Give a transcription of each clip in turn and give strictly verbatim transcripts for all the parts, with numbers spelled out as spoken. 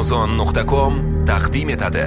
amazon nuqta com taqdim etadi.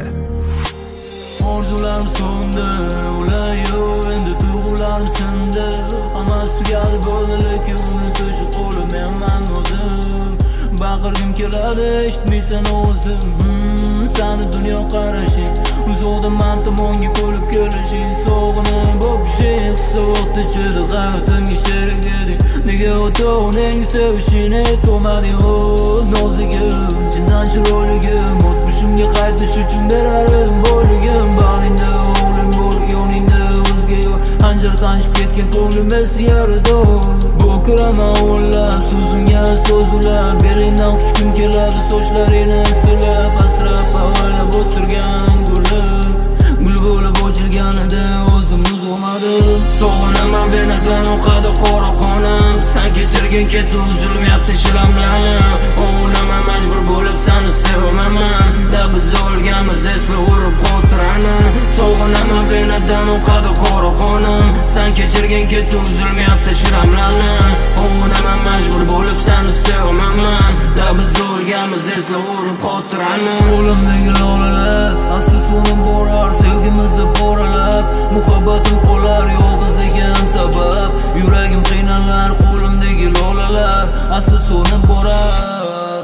Orzularim so'ndi, ular yo'q, endi tuyg'ularim sindi. Hammasi tugadi bo'ldi, lekin unutish qo'lim menman o'zim. Baqirgim keladi, eshitmaysan o'zim. hmm, Sani dunyo qarashing, uzoqda men tomonga ko'lib kelishing. Sog'inib bo'pishing, sovuqda ichida hayotimga sherik eding. Nega o'tovning sevishini aytmading? O nozigim, chindan chiroyligim, o'tmishimga qaytish uchun berar edim boyligim. Bag'ringda o'g'lim bor, yoningda o'zga yo'q. Hanjar sanchib ketgan ko'nglim esi yarador. Bu kiraman o'ylab, so'zimga so'z ulab, belingdan quchgim keladi, sochlaringni silab, asrab avaylab o'stirgan gulim, gul bo'lib ochilganida o'zim uzg'amadim. Sog'inaman venadan oqadi qora qonim, sen kechirgin ketdi uzilmayapti shiramlarim. O'ynaman majbur bo'lib seni sevaman, da biz o'lganmiz esla urib xotirani. Sog'inaman venadan oqadi qora qonim, sen kechirgin ketdi uzilmayapti shiramlarim. O'ynaman majbur bo'lib seni sevaman, da biz o'lganmiz esla urib xotirani. Qo'limdagi lolalar asli so'nib borar, sevgimizni poralab, muhabbatim qolar yolg'izligim sabab. Yuragim qiynalar, qo'limdagi lolalar asli so'nib borar.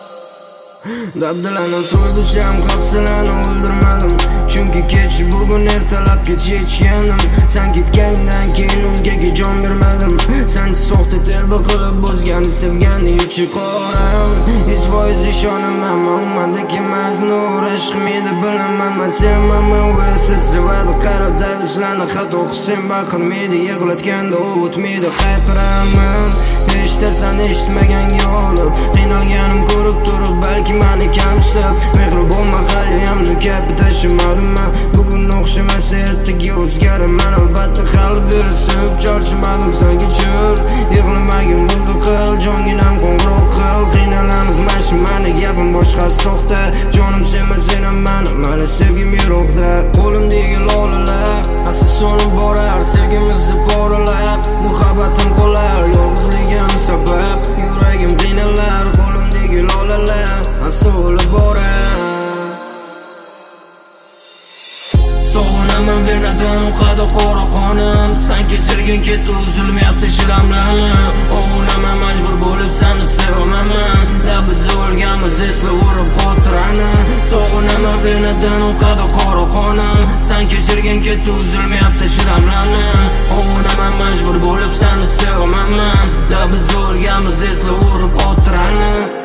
Dabdalanim so'ydusham, hafsalani o'ldirmadim, chunki kech bugun ertalab kech yechgandim. Sen ketgandan keyin o'zgaga jon bermadim. Sen soxta telba qilib o'zgani sevgani ichi qoram. Hech foiz ishonaman, ummadek emas nur ishqimni bilaman. Men sevmaman u esa sevadi, qarada ishlarni xato qilsam baqirmaydi, yig'latganda u o'tmaydi. Qaytiraman eshitasan eshitmaganga olib, qiynalganim ko'rib turib balki meni kamsitib, mehribon mahalliyamni kabi tashimadim. Bugun o'xshamas ertaga o'zgaraman, albatta hali beri sevib charchamadim. Senga chur yig'lamagin bo'ldi qil, jonginam qo'ng'iroq qil. Qiynalamiz mashi mani gapim boshqa soxta, jonim sevmasang ham mani, mani sevgim yiroqda. Qo'limdagi lolalar asli so'nib borar, sevgimizni poralab, muhabbatim qolar yolg'izligim sabab. Yuragim qiynalar, qo'limdagi lolalar asli o'lib borar. Sog'inaman venadan oqadi qora qonim, sen kechirgin ketdi uzilmayapti shiramlarim. O'ynaman majbur bo'lib seni sevaman, da biz o'lganmiz esla urib xotirani. Sog'inaman venadan oqadi qora qonim, sen kechirgin ketdi uzilmayapti shiramlarim. O'ynaman majbur bo'lib seni sevaman, da biz o'lganmiz esla urib xotirani.